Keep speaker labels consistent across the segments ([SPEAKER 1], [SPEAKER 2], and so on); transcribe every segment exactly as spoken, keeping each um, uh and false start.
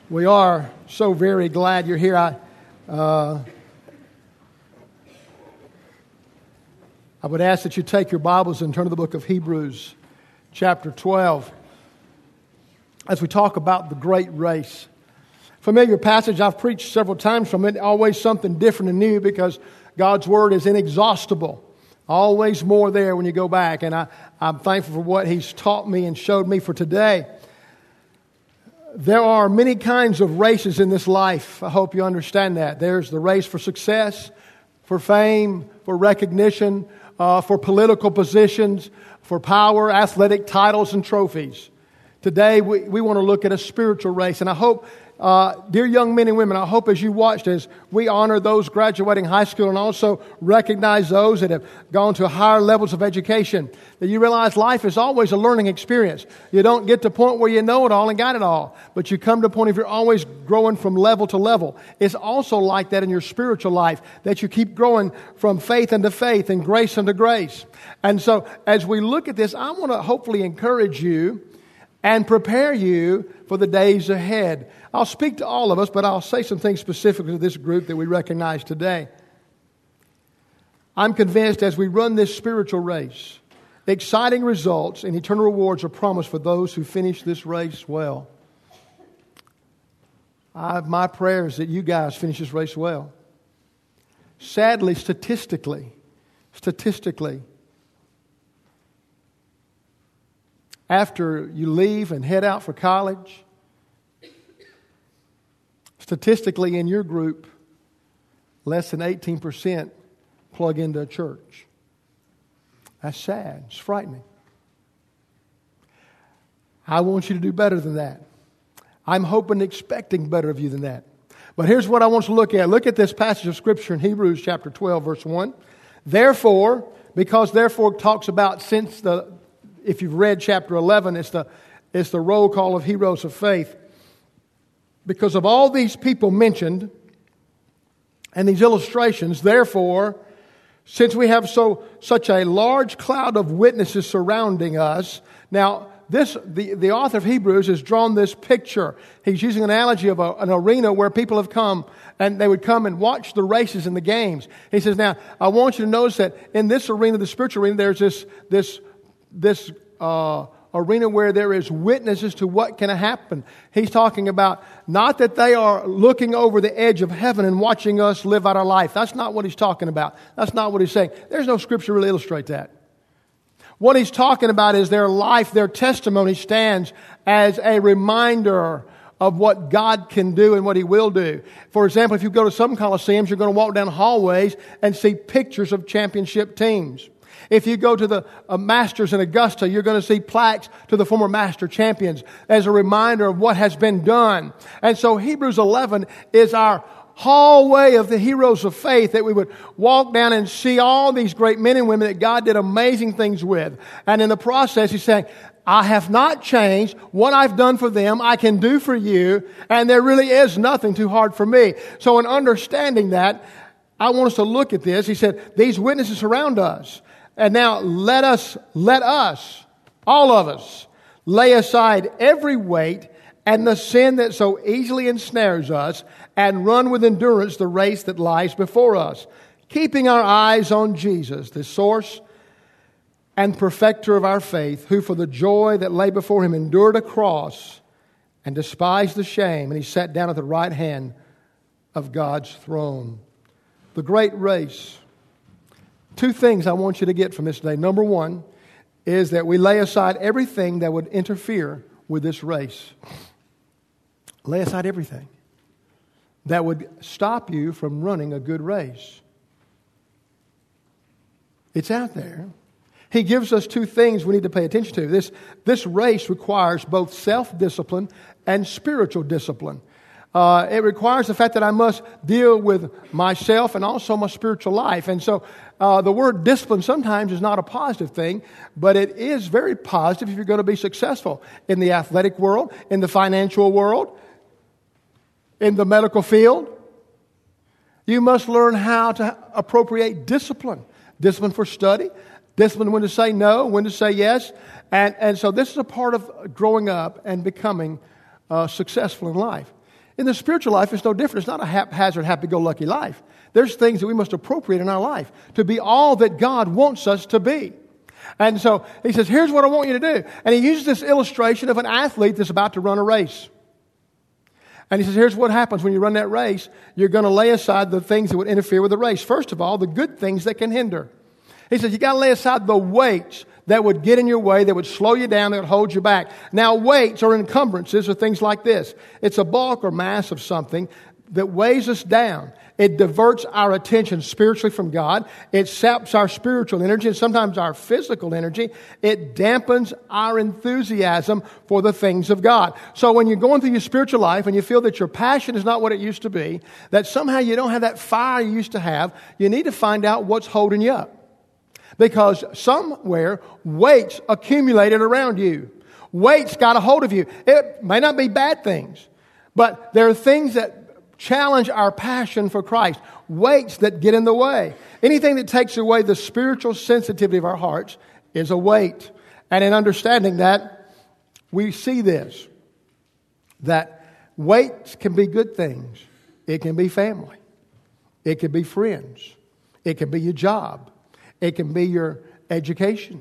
[SPEAKER 1] We are so very glad you're here. I, uh, I would ask that you take your Bibles and turn to the book of Hebrews, chapter twelve, as we talk about the great race. Familiar passage, I've preached several times from it, always something different and new because God's Word is inexhaustible. Always more there when you go back, and I, I'm thankful for what He's taught me and showed me for today. There are many kinds of races in this life. I hope you understand that. There's the race for success, for fame, for recognition, uh, for political positions, for power, athletic titles, and trophies. Today, we, we want to look at a spiritual race, and I hope, uh, dear young men and women, I hope as you watched as we honor those graduating high school and also recognize those that have gone to higher levels of education, that you realize life is always a learning experience. You don't get to a point where you know it all and got it all, but you come to a point if you're always growing from level to level. It's also like that in your spiritual life, that you keep growing from faith unto faith and grace unto grace. And so as we look at this, I want to hopefully encourage you and prepare you for the days ahead. I'll speak to all of us, but I'll say some things specifically to this group that we recognize today. I'm convinced as we run this spiritual race, exciting results and eternal rewards are promised for those who finish this race well. I, my prayer is that you guys finish this race well. Sadly, statistically, statistically, after you leave and head out for college, statistically in your group, less than eighteen percent plug into a church. That's sad. It's frightening. I want you to do better than that. I'm hoping and expecting better of you than that. But here's what I want you to look at. Look at this passage of Scripture in Hebrews chapter twelve, verse one. Therefore, because therefore talks about since the If you've read chapter eleven, it's the, it's the roll call of heroes of faith. Because of all these people mentioned and these illustrations, therefore, since we have so such a large cloud of witnesses surrounding us, now this the, the author of Hebrews has drawn this picture. He's using an analogy of a, an arena where people have come and they would come and watch the races and the games. He says, now, I want you to notice that in this arena, the spiritual arena, there's this this this uh, arena where there is witnesses to what can happen. He's talking about not that they are looking over the edge of heaven and watching us live out our life. That's not what he's talking about. That's not what he's saying. There's no scripture to really illustrate that. What he's talking about is their life, their testimony stands as a reminder of what God can do and what He will do. For example, if you go to some coliseums, you're going to walk down hallways and see pictures of championship teams. If you go to the uh, Masters in Augusta, you're going to see plaques to the former Master champions as a reminder of what has been done. And so Hebrews eleven is our hallway of the heroes of faith that we would walk down and see all these great men and women that God did amazing things with. And in the process, He's saying, I have not changed. What I've done for them, I can do for you. And there really is nothing too hard for me. So in understanding that, I want us to look at this. He said, these witnesses surround us. And now let us, let us, all of us, lay aside every weight and the sin that so easily ensnares us and run with endurance the race that lies before us, keeping our eyes on Jesus, the source and perfecter of our faith, who for the joy that lay before Him endured a cross and despised the shame, and He sat down at the right hand of God's throne. The great race. Two things I want you to get from this today. Number one is that we lay aside everything that would interfere with this race. Lay aside everything that would stop you from running a good race. It's out there. He gives us two things we need to pay attention to. This, this race requires both self-discipline and spiritual discipline. Uh, it requires the fact that I must deal with myself and also my spiritual life. And so uh, the word discipline sometimes is not a positive thing, but it is very positive if you're going to be successful in the athletic world, in the financial world, in the medical field. You must learn how to appropriate discipline. Discipline for study, discipline when to say no, when to say yes. And, and so this is a part of growing up and becoming uh, successful in life. In the spiritual life, it's no different. It's not a haphazard, happy-go-lucky life. There's things that we must appropriate in our life to be all that God wants us to be. And so he says, here's what I want you to do. And he uses this illustration of an athlete that's about to run a race. And he says, here's what happens when you run that race. You're going to lay aside the things that would interfere with the race. First of all, the good things that can hinder. He says, you got to lay aside the weights that would get in your way, that would slow you down, that would hold you back. Now, weights or encumbrances are things like this. It's a bulk or mass of something that weighs us down. It diverts our attention spiritually from God. It saps our spiritual energy and sometimes our physical energy. It dampens our enthusiasm for the things of God. So when you're going through your spiritual life and you feel that your passion is not what it used to be, that somehow you don't have that fire you used to have, you need to find out what's holding you up. Because somewhere, weights accumulated around you. Weights got a hold of you. It may not be bad things, but there are things that challenge our passion for Christ. Weights that get in the way. Anything that takes away the spiritual sensitivity of our hearts is a weight. And in understanding that, we see this. That weights can be good things. It can be family. It can be friends. It can be your job. It can be your education.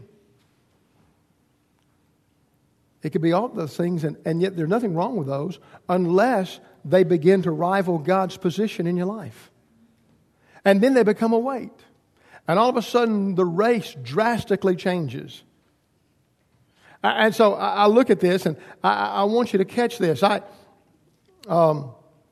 [SPEAKER 1] It could be all those things, and, and yet there's nothing wrong with those unless they begin to rival God's position in your life. And then they become a weight. And all of a sudden, the race drastically changes. And so I look at this, and I, I want you to catch this. I, um,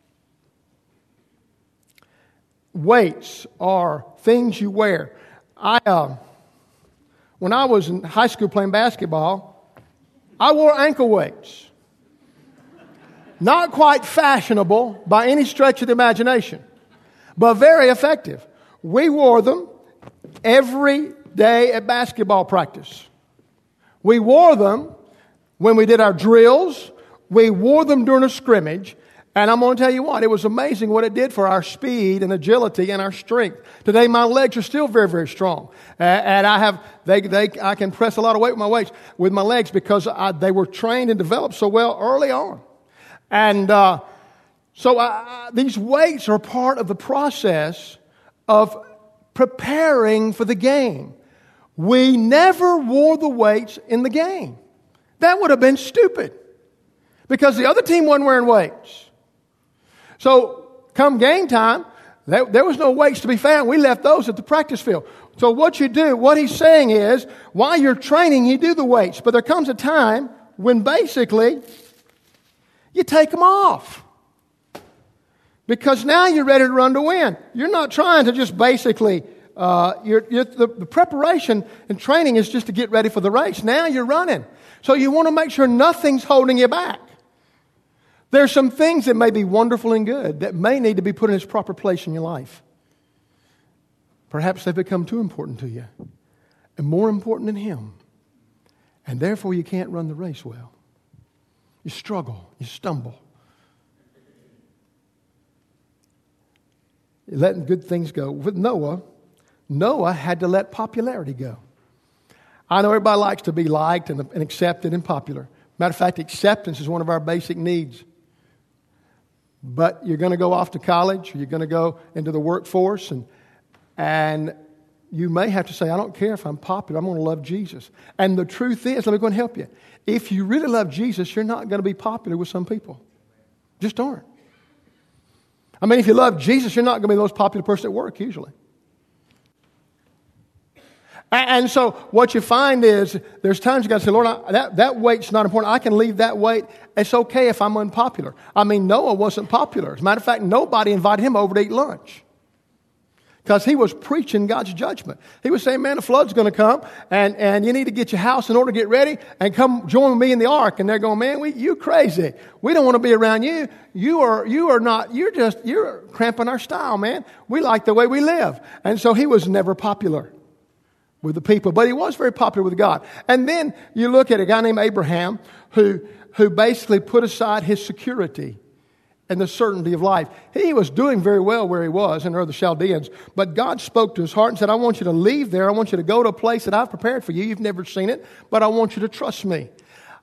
[SPEAKER 1] weights are things you wear. I, uh, when I was in high school playing basketball, I wore ankle weights. Not quite fashionable by any stretch of the imagination, but very effective. We wore them every day at basketball practice. We wore them when we did our drills. We wore them during a scrimmage. And I'm going to tell you what, it was amazing what it did for our speed and agility and our strength. Today, my legs are still very, very strong. Uh, and I have, they, they, I can press a lot of weight with my weights, with my legs because I, they were trained and developed so well early on. And uh, so I, these weights are part of the process of preparing for the game. We never wore the weights in the game. That would have been stupid because the other team wasn't wearing weights. So come game time, there, there was no weights to be found. We left those at the practice field. So what you do, what he's saying is, while you're training, you do the weights. But there comes a time when basically you take them off. Because now you're ready to run to win. You're not trying to just basically, uh, you're, you're, the, the preparation and training is just to get ready for the race. Now you're running. So you want to make sure nothing's holding you back. There are some things that may be wonderful and good that may need to be put in its proper place in your life. Perhaps they've become too important to you and more important than Him. And therefore you can't run the race well. You struggle. You stumble. You're letting good things go. With Noah, Noah had to let popularity go. I know everybody likes to be liked and, and accepted and popular. Matter of fact, acceptance is one of our basic needs. But you're going to go off to college, or you're going to go into the workforce, and and you may have to say, I don't care if I'm popular, I'm going to love Jesus. And the truth is, let me go and help you. If you really love Jesus, you're not going to be popular with some people. Just aren't. I mean, if you love Jesus, you're not going to be the most popular person at work, usually. And so what you find is there's times you got to say, Lord, I, that, that weight's not important. I can leave that weight. It's okay if I'm unpopular. I mean, Noah wasn't popular. As a matter of fact, nobody invited him over to eat lunch because he was preaching God's judgment. He was saying, man, the flood's going to come, and, and you need to get your house in order to get ready and come join me in the ark. And they're going, man, we, you crazy. We don't want to be around you. You are, you are not, you're just, you're cramping our style, man. We like the way we live. And so he was never popular with the people, but he was very popular with God. And then you look at a guy named Abraham who, who basically put aside his security and the certainty of life. He was doing very well where he was in Ur of the Chaldeans, but God spoke to his heart and said, I want you to leave there. I want you to go to a place that I've prepared for you. You've never seen it, but I want you to trust me.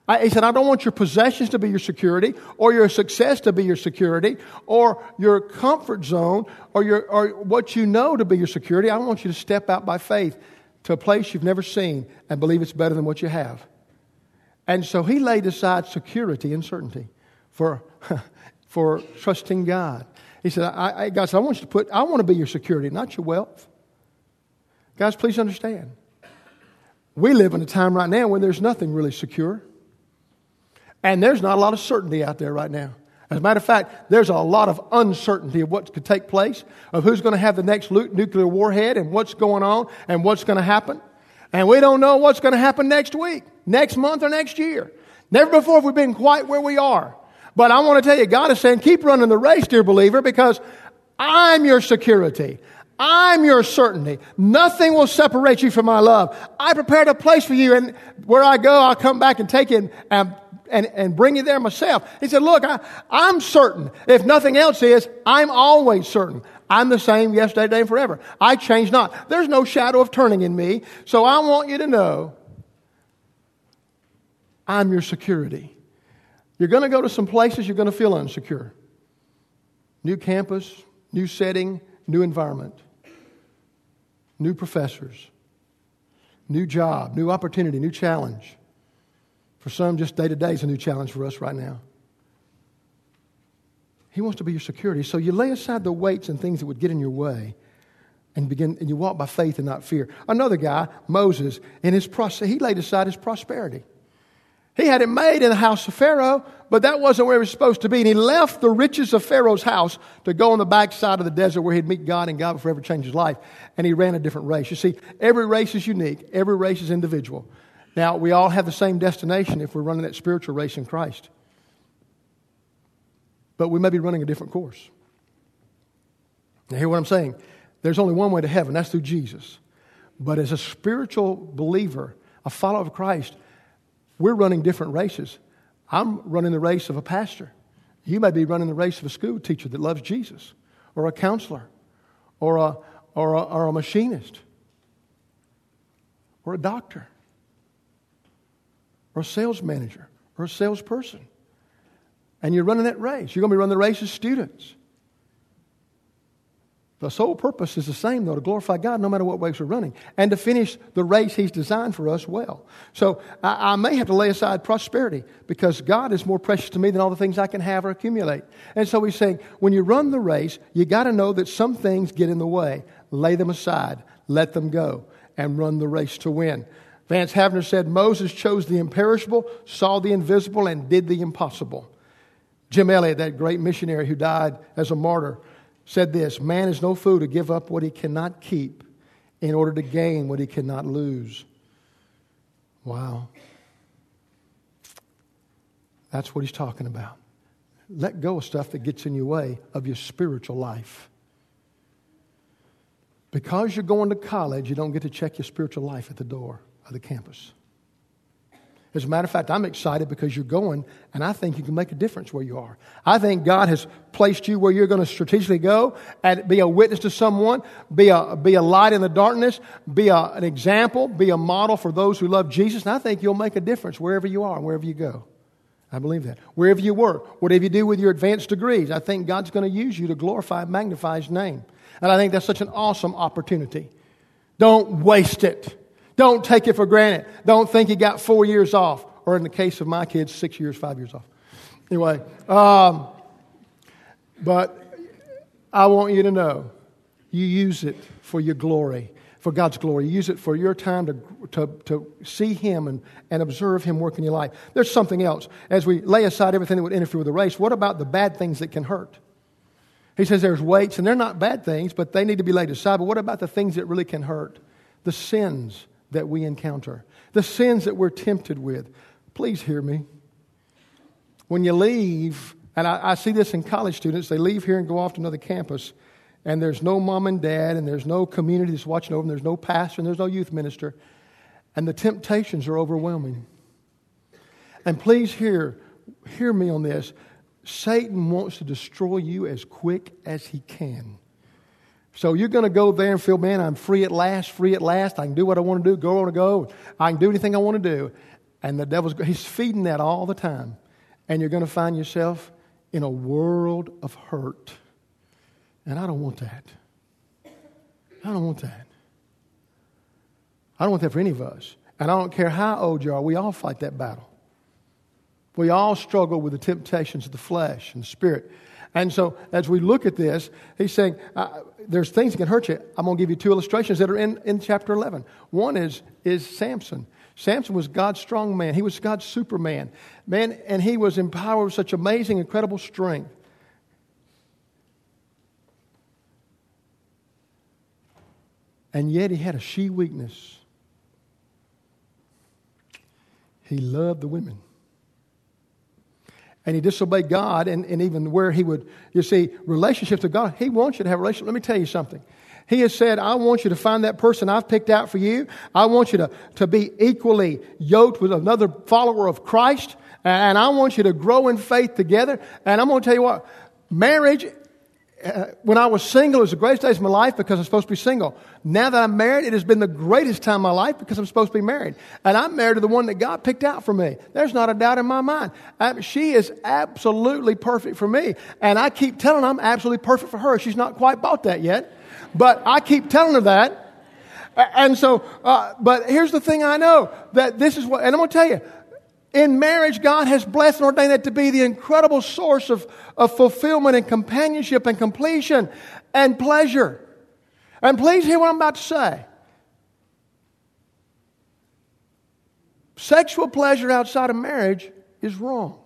[SPEAKER 1] I, he said, I don't want your possessions to be your security, or your success to be your security, or your comfort zone, or your or what you know to be your security. I want you to step out by faith to a place you've never seen and believe it's better than what you have. And so he laid aside security and certainty for, for trusting God. He said, I, I, God said, I want you to put, I want to be your security, not your wealth. Guys, please understand. We live in a time right now when there's nothing really secure. And there's not a lot of certainty out there right now. As a matter of fact, there's a lot of uncertainty of what could take place, of who's going to have the next nuclear warhead and what's going on and what's going to happen. And we don't know what's going to happen next week, next month, or next year. Never before have we been quite where we are. But I want to tell you, God is saying, keep running the race, dear believer, because I'm your security. I'm your certainty. Nothing will separate you from my love. I prepared a place for you, and where I go, I'll come back and take you and And, and bring you there myself. He said, look, I, I'm certain. If nothing else is, I'm always certain. I'm the same yesterday, today, and forever. I change not. There's no shadow of turning in me. So I want you to know I'm your security. You're going to go to some places you're going to feel insecure. New campus, new setting, new environment, new professors, new job, new opportunity, new challenge. For some, just day-to-day is a new challenge for us right now. He wants to be your security. So you lay aside the weights and things that would get in your way and begin, and you walk by faith and not fear. Another guy, Moses, in his process, he laid aside his prosperity. He had it made in the house of Pharaoh, but that wasn't where he was supposed to be. And he left the riches of Pharaoh's house to go on the backside of the desert where he'd meet God, and God would forever change his life. And he ran a different race. You see, every race is unique. Every race is individual. Now, we all have the same destination if we're running that spiritual race in Christ. But we may be running a different course. Now, hear what I'm saying. There's only one way to heaven. That's through Jesus. But as a spiritual believer, a follower of Christ, we're running different races. I'm running the race of a pastor. You may be running the race of a school teacher that loves Jesus, or a counselor, or a, or a, or a machinist, or a doctor, or a sales manager, or a salesperson. And you're running that race. You're going to be running the race as students. The sole purpose is the same, though, to glorify God no matter what race we're running, and to finish the race He's designed for us well. So I, I may have to lay aside prosperity because God is more precious to me than all the things I can have or accumulate. And so He's saying, when you run the race, you got to know that some things get in the way. Lay them aside, let them go, and run the race to win. Vance Havner said, Moses chose the imperishable, saw the invisible, and did the impossible. Jim Elliot, that great missionary who died as a martyr, said this, man is no fool to give up what he cannot keep in order to gain what he cannot lose. Wow. That's what he's talking about. Let go of stuff that gets in your way of your spiritual life. Because you're going to college, you don't get to check your spiritual life at the door of the campus. As a matter of fact, I'm excited because you're going, and I think you can make a difference where you are. I think God has placed you where you're going to strategically go and be a witness to someone, be a, be a light in the darkness, be a, an example, be a model for those who love Jesus. And I think you'll make a difference wherever you are and wherever you go. I believe that. Wherever you work, whatever you do with your advanced degrees, I think God's going to use you to glorify and magnify His name. And I think that's such an awesome opportunity. Don't waste it. Don't take it for granted. Don't think you got four years off. Or in the case of my kids, six years, five years off. Anyway, um, but I want you to know, you use it for your glory, for God's glory. Use it for your time to, to, to see Him and, and observe Him work in your life. There's something else. As we lay aside everything that would interfere with the race, what about the bad things that can hurt? He says there's weights, and they're not bad things, but they need to be laid aside. But what about the things that really can hurt? The sins that we encounter, the sins that we're tempted with. Please hear me. When you leave, and I, I see this in college students, they leave here and go off to another campus, and there's no mom and dad, and there's no community that's watching over them, there's no pastor, and there's no youth minister, and the temptations are overwhelming. And please hear, hear me on this. Satan wants to destroy you as quick as he can. So you're going to go there and feel, man, I'm free at last, free at last. I can do what I want to do, go on to go. I can do anything I want to do. And the devil's, he's feeding that all the time. And you're going to find yourself in a world of hurt. And I don't want that. I don't want that. I don't want that for any of us. And I don't care how old you are, we all fight that battle. We all struggle with the temptations of the flesh and the spirit. And so as we look at this, he's saying, uh, there's things that can hurt you. I'm going to give you two illustrations that are in, in chapter eleven. One is, is Samson. Samson was God's strong man. He was God's superman. Man, and he was empowered with such amazing, incredible strength. And yet he had a she weakness. He loved the women. And he disobeyed God, and, and even where he would, you see, relationships with God, he wants you to have a relationship. Let me tell you something. He has said, I want you to find that person I've picked out for you. I want you to, to be equally yoked with another follower of Christ. And I want you to grow in faith together. And I'm going to tell you what, marriage, uh, when I was single, it was the greatest days of my life because I'm supposed to be single. Now that I'm married, it has been the greatest time of my life because I'm supposed to be married. And I'm married to the one that God picked out for me. There's not a doubt in my mind. I, she is absolutely perfect for me. And I keep telling her I'm absolutely perfect for her. She's not quite bought that yet. But I keep telling her that. And so, uh, but here's the thing I know, that this is what, and I'm going to tell you, in marriage, God has blessed and ordained that to be the incredible source of, of fulfillment and companionship and completion and pleasure. And please hear what I'm about to say. Sexual pleasure outside of marriage is wrong.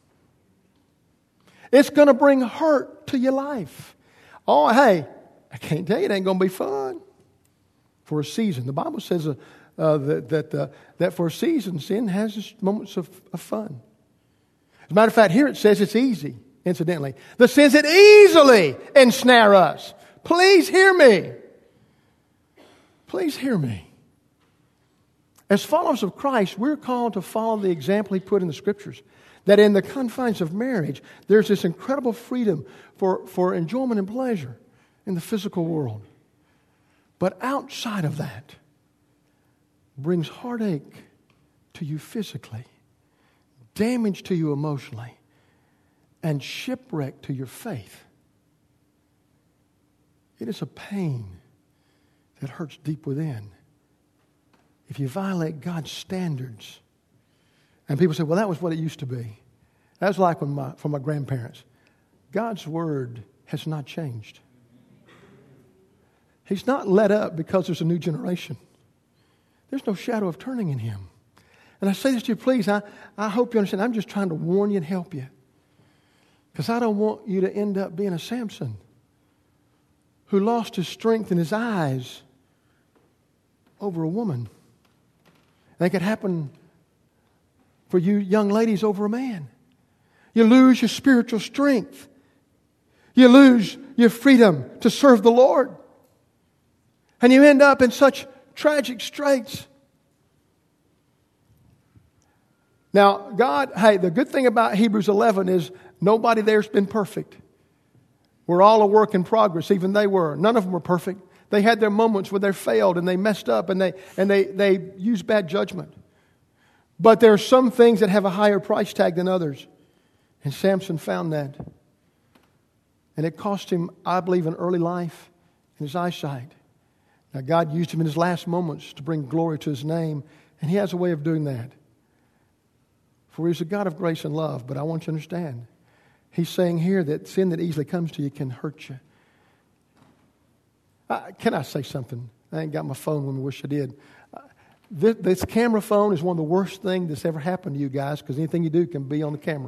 [SPEAKER 1] It's going to bring hurt to your life. Oh, hey, I can't tell you it ain't going to be fun for a season. The Bible says uh, uh, that that, uh, that for a season, sin has its moments of, of fun. As a matter of fact, here it says it's easy, incidentally. The sins that easily ensnare us. Please hear me. Please hear me. As followers of Christ, we're called to follow the example He put in the Scriptures. That in the confines of marriage, there's this incredible freedom for, for enjoyment and pleasure in the physical world. But outside of that brings heartache to you physically, damage to you emotionally, and shipwreck to your faith. It is a pain that hurts deep within. If you violate God's standards, and people say, well, that was what it used to be. That was like when my, for my grandparents. God's Word has not changed. He's not let up because there's a new generation. There's no shadow of turning in Him. And I say this to you, please, I, I hope you understand. I'm just trying to warn you and help you. Because I don't want you to end up being a Samson who lost his strength in his eyes over a woman. And it could happen for you young ladies over a man. You lose your spiritual strength. You lose your freedom to serve the Lord. And you end up in such tragic straits. Now, God, hey, the good thing about Hebrews eleven is nobody there's been perfect. We're all a work in progress. Even they were. None of them were perfect. They had their moments where they failed and they messed up and they and they, they used bad judgment. But there are some things that have a higher price tag than others. And Samson found that. And it cost him, I believe, an early life in his eyesight. Now, God used him in his last moments to bring glory to His name. And He has a way of doing that. For He's a God of grace and love. But I want you to understand, He's saying here that sin that easily comes to you can hurt you. Uh, can I say something? I ain't got my phone with me. Wish I did. Uh, this, this camera phone is one of the worst things that's ever happened to you guys, because anything you do can be on the camera.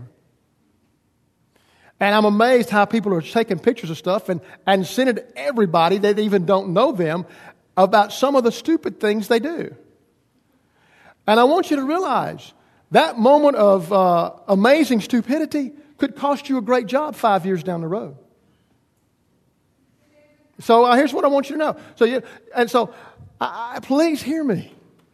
[SPEAKER 1] And I'm amazed how people are taking pictures of stuff and, and sending it to everybody that even don't know them about some of the stupid things they do. And I want you to realize that moment of uh, amazing stupidity could cost you a great job five years down the road. So uh, here's what I want you to know. So you, and so, I, I, please hear me.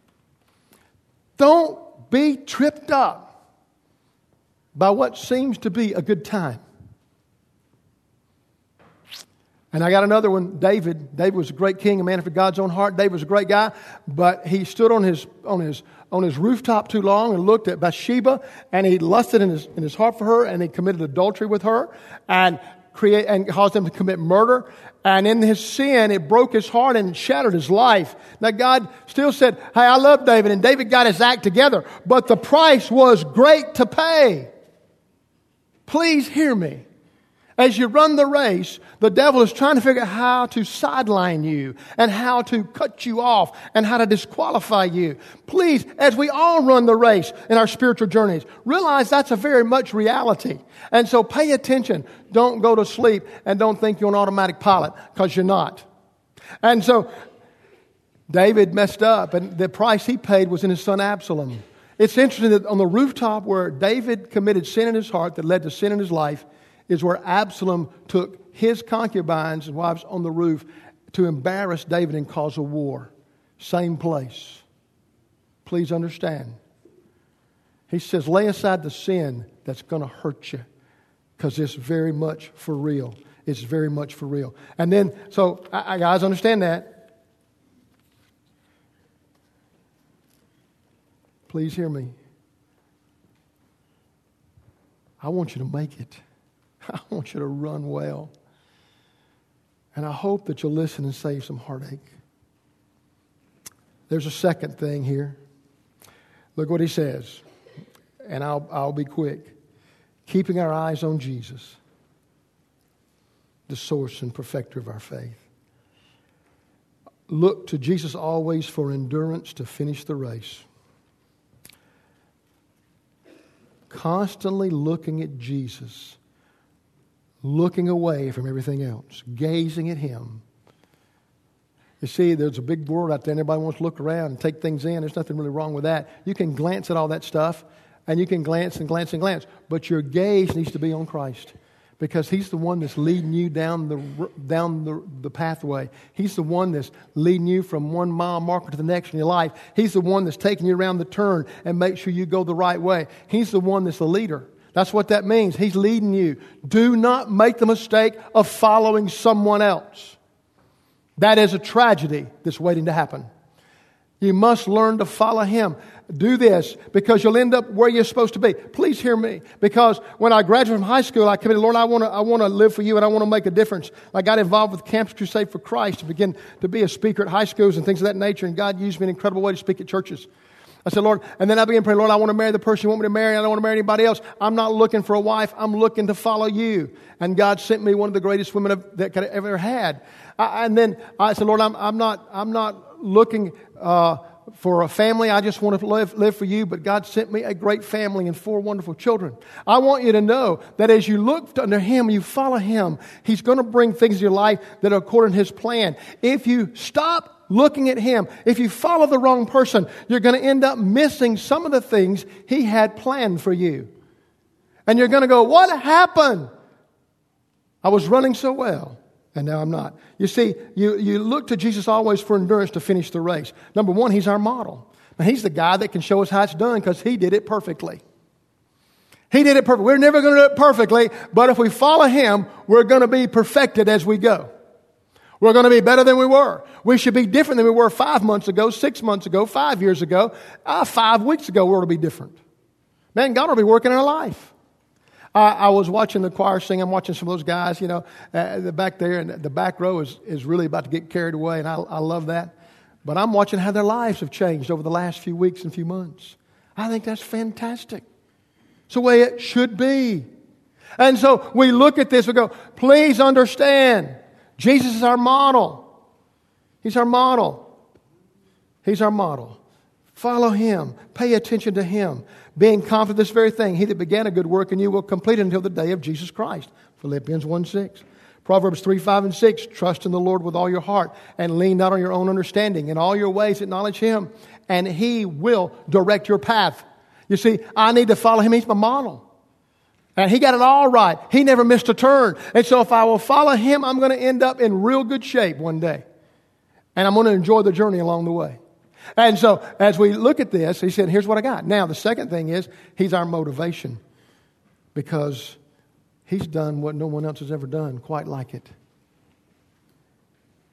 [SPEAKER 1] Don't be tripped up by what seems to be a good time. And I got another one, David. David was a great king, a man after God's own heart. David was a great guy, but he stood on his on his on his rooftop too long and looked at Bathsheba, and he lusted in his in his heart for her, and he committed adultery with her, and create and caused him to commit murder. And in his sin, it broke his heart and shattered his life. Now God still said, "Hey, I love David," and David got his act together, but the price was great to pay. Please hear me. As you run the race, the devil is trying to figure out how to sideline you and how to cut you off and how to disqualify you. Please, as we all run the race in our spiritual journeys, realize that's a very much reality. And so pay attention. Don't go to sleep and don't think you're an automatic pilot, because you're not. And so David messed up, and the price he paid was in his son Absalom. It's interesting that on the rooftop where David committed sin in his heart that led to sin in his life is where Absalom took his concubines and wives on the roof to embarrass David and cause a war. Same place. Please understand. He says, lay aside the sin that's going to hurt you, because it's very much for real. It's very much for real. And then, so I, I, guys understand that. Please hear me. I want you to make it. I want you to run well. And I hope that you'll listen and save some heartache. There's a second thing here. Look what he says. And I'll, I'll be quick. Keeping our eyes on Jesus, the source and perfecter of our faith. Look to Jesus always for endurance to finish the race. Constantly looking at Jesus, looking away from everything else, gazing at Him. You see, there's a big world out there and everybody wants to look around and take things in. There's nothing really wrong with that. You can glance at all that stuff, and you can glance and glance and glance, but your gaze needs to be on Christ, because He's the one that's leading you down the down the, the pathway. He's the one that's leading you from one mile marker to the next in your life. He's the one that's taking you around the turn and make sure you go the right way. He's the one that's the leader. That's what that means. He's leading you. Do not make the mistake of following someone else. That is a tragedy that's waiting to happen. You must learn to follow Him. Do this because you'll end up where you're supposed to be. Please hear me. Because when I graduated from high school, I committed, Lord, I want to I want to live for You, and I want to make a difference. I got involved with Campus Crusade for Christ to begin to be a speaker at high schools and things of that nature. And God used me in an incredible way to speak at churches. I said, Lord, and then I began praying, Lord, I want to marry the person You want me to marry. I don't want to marry anybody else. I'm not looking for a wife. I'm looking to follow You. And God sent me one of the greatest women of, that could have ever had. I, and then I said, Lord, I'm, I'm not, I'm not looking uh, for a family. I just want to live, live for You. But God sent me a great family and four wonderful children. I want you to know that as you look under Him, you follow Him, He's going to bring things in your life that are according to His plan. If you stop looking at Him, if you follow the wrong person, you're going to end up missing some of the things He had planned for you. And you're going to go, what happened? I was running so well, and now I'm not. You see, you, you look to Jesus always for endurance to finish the race. Number one, He's our model. Now, He's the guy that can show us how it's done because He did it perfectly. He did it perfectly. We're never going to do it perfectly, but if we follow Him, we're going to be perfected as we go. We're going to be better than we were. We should be different than we were five months ago, six months ago, five years ago, uh, five weeks ago. We ought to be different. Man, God will be working in our life. Uh, I was watching the choir sing. I'm watching some of those guys, you know, uh, the back there, and the back row is, is really about to get carried away, and I, I love that. But I'm watching how their lives have changed over the last few weeks and few months. I think that's fantastic. It's the way it should be. And so we look at this and go, please understand, Jesus is our model. He's our model. He's our model. Follow Him. Pay attention to Him. Being confident of this very thing, He that began a good work in you will complete it until the day of Jesus Christ. Philippians one six. Proverbs three five and six. Trust in the Lord with all your heart and lean not on your own understanding. In all your ways acknowledge Him, and He will direct your path. You see, I need to follow Him. He's my model. And He got it all right. He never missed a turn. And so if I will follow Him, I'm going to end up in real good shape one day. And I'm going to enjoy the journey along the way. And so as we look at this, He said, here's what I got. Now, the second thing is He's our motivation, because He's done what no one else has ever done quite like it.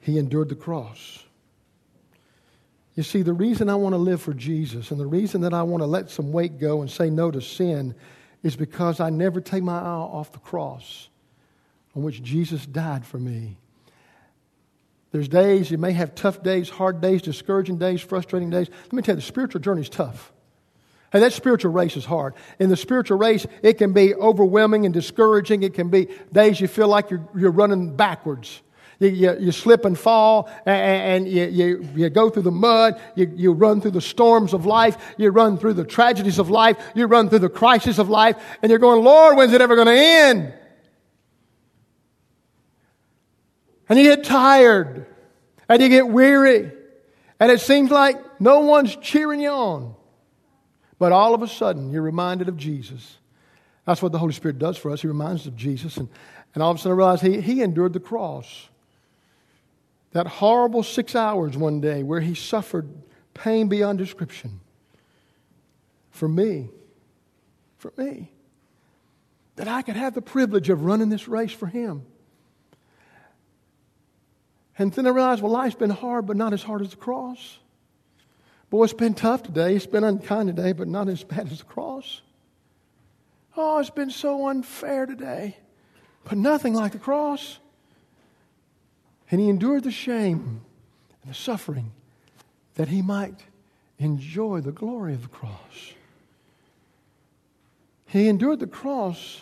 [SPEAKER 1] He endured the cross. You see, the reason I want to live for Jesus and the reason that I want to let some weight go and say no to sin is because I never take my eye off the cross on which Jesus died for me. There's days, you may have tough days, hard days, discouraging days, frustrating days. Let me tell you, the spiritual journey is tough. Hey, that spiritual race is hard. In the spiritual race, it can be overwhelming and discouraging. It can be days you feel like you're, you're running backwards. You, you, you slip and fall, and, and you, you, you go through the mud. You, you run through the storms of life. You run through the tragedies of life. You run through the crisis of life. And you're going, Lord, when's it ever going to end? And you get tired. And you get weary. And it seems like no one's cheering you on. But all of a sudden, you're reminded of Jesus. That's what the Holy Spirit does for us. He reminds us of Jesus. And, and all of a sudden I realize he, he endured the cross. That horrible six hours one day where he suffered pain beyond description. For me. For me. That I could have the privilege of running this race for him. And then I realized, well, life's been hard, but not as hard as the cross. Boy, it's been tough today. It's been unkind today, but not as bad as the cross. Oh, it's been so unfair today, but nothing like the cross. And he endured the shame and the suffering that he might enjoy the glory of the cross. He endured the cross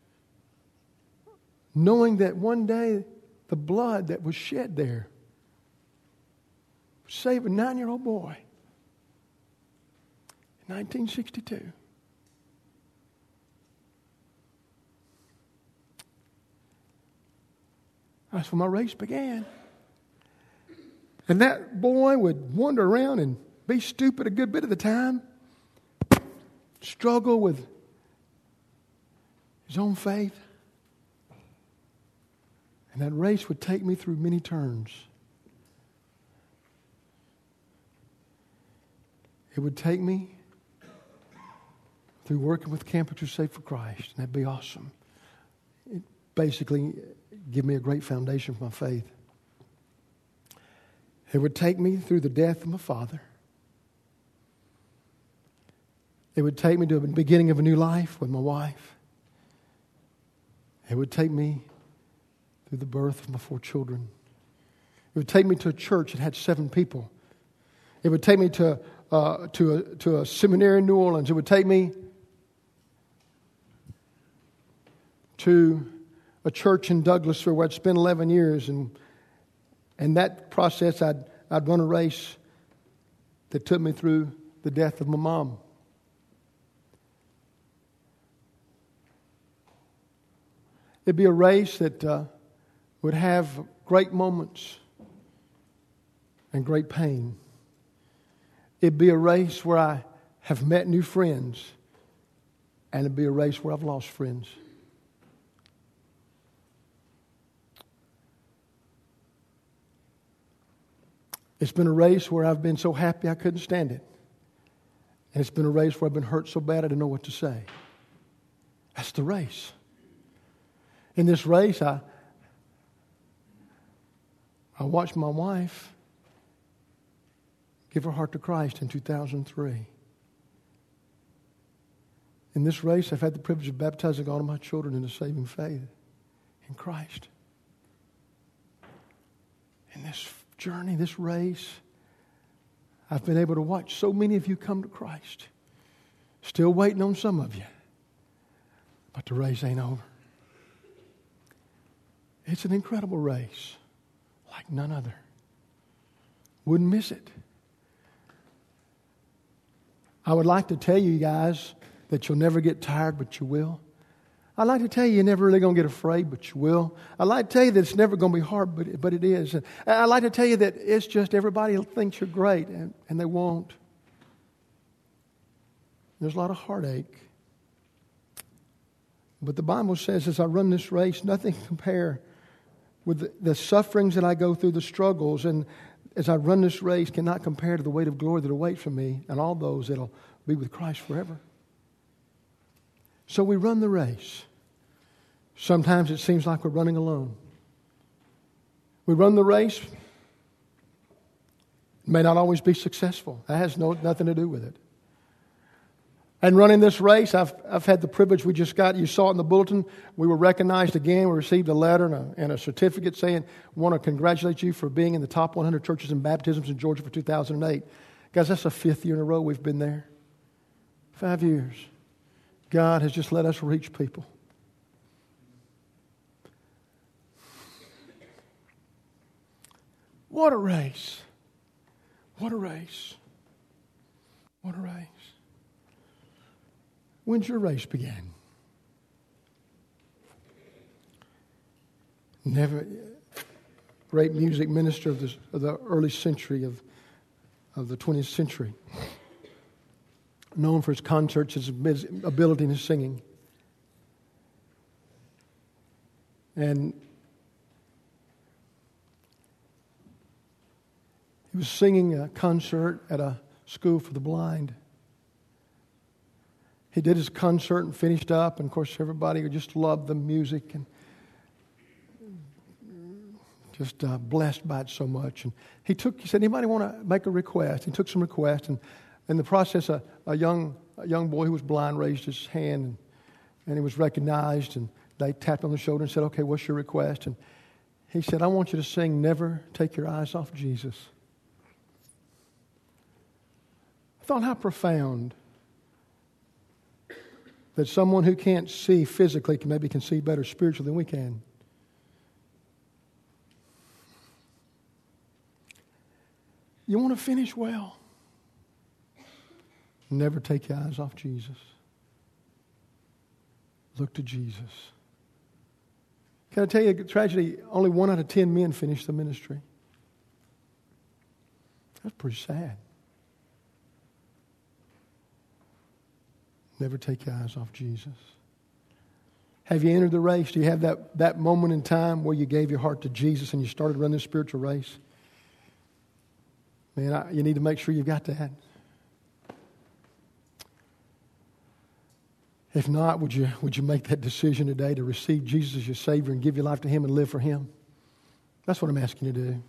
[SPEAKER 1] knowing that one day the blood that was shed there would save a nine-year-old boy in nineteen sixty-two. That's when my race began. And that boy would wander around and be stupid a good bit of the time, struggle with his own faith. And that race would take me through many turns. It would take me through working with Campus Crusade for Christ. And that'd be awesome. It basically give me a great foundation for my faith. It would take me through the death of my father. It would take me to the beginning of a new life with my wife. It would take me through the birth of my four children. It would take me to a church that had seven people. It would take me to, uh, to, a, to a seminary in New Orleans. It would take me to a church in Douglasville where I'd spent eleven years. And in that process, I'd, I'd run a race that took me through the death of my mom. It'd be a race that uh, would have great moments and great pain. It'd be a race where I have met new friends, and it'd be a race where I've lost friends. It's been a race where I've been so happy I couldn't stand it. And it's been a race where I've been hurt so bad I didn't know what to say. That's the race. In this race, I, I watched my wife give her heart to Christ in two thousand three. In this race, I've had the privilege of baptizing all of my children in the saving faith in Christ. In this journey, this race, I've been able to watch so many of you come to Christ. Still waiting on some of you. But the race ain't over. It's an incredible race, like none other. Wouldn't miss it. I would like to tell you guys that you'll never get tired, but you will. I'd like to tell you you're never really going to get afraid, but you will. I'd like to tell you that it's never going to be hard, but, but it is. And I'd like to tell you that it's just everybody thinks you're great, and, and they won't. There's a lot of heartache. But the Bible says as I run this race, nothing can compare with the, the sufferings that I go through, the struggles, and as I run this race cannot compare to the weight of glory that awaits for me and all those that will be with Christ forever. So we run the race. Sometimes it seems like we're running alone. We run the race It may not always be successful. That has no, nothing to do with it. And running this race, I've, I've had the privilege we just got. You saw it in the bulletin. We were recognized again. We received a letter and a, and a certificate saying, we want to congratulate you for being in the top one hundred churches and baptisms in Georgia for two thousand eight. Guys, that's the fifth year in a row we've been there. Five years. God has just let us reach people. What a race. What a race. What a race. When's your race began? Never. Great music minister of, this, of the early century of, of the twentieth century. Known for his concerts, his ability in his singing. And he was singing a concert at a school for the blind. He did his concert and finished up, and of course everybody just loved the music and just uh, blessed by it so much. And he took, he said, anybody want to make a request? He took some requests, and in the process, a, a young a young boy who was blind raised his hand, and, and he was recognized, and they tapped on the shoulder and said, okay, what's your request? And he said, I want you to sing Never Take Your Eyes Off Jesus. I thought how profound that someone who can't see physically can maybe can see better spiritually than we can. You want to finish well? Never take your eyes off Jesus. Look to Jesus. Can I tell you a tragedy? Only one out of ten men finish the ministry. That's pretty sad. Never take your eyes off Jesus. Have you entered the race? Do you have that, that moment in time where you gave your heart to Jesus and you started running this spiritual race? Man, I, you need to make sure you've got that. If not, would you would you make that decision today to receive Jesus as your Savior and give your life to Him and live for Him? That's what I'm asking you to do.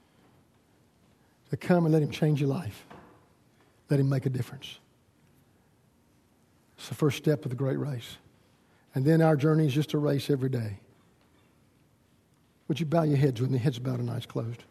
[SPEAKER 1] To come and let Him change your life. Let Him make a difference. It's the first step of the great race. And then our journey is just a race every day. Would you bow your heads with me? Heads bowed and eyes closed.